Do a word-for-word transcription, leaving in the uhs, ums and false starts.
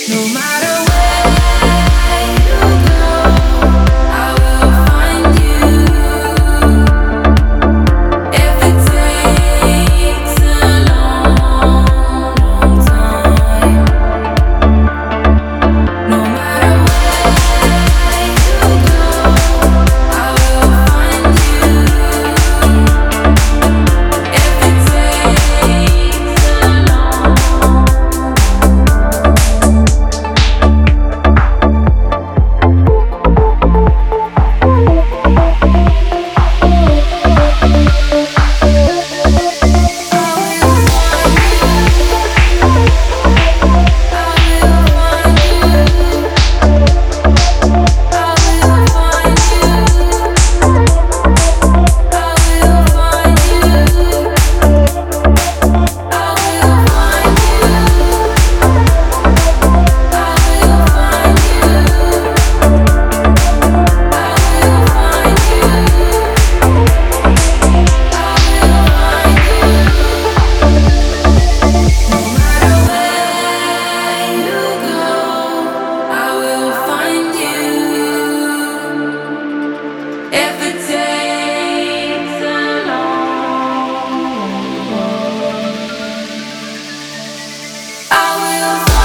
No matter where you go, I will find you. If it takes a long, long time. No matter where you go, I will find you. If it takes a long If it takes a long, I will.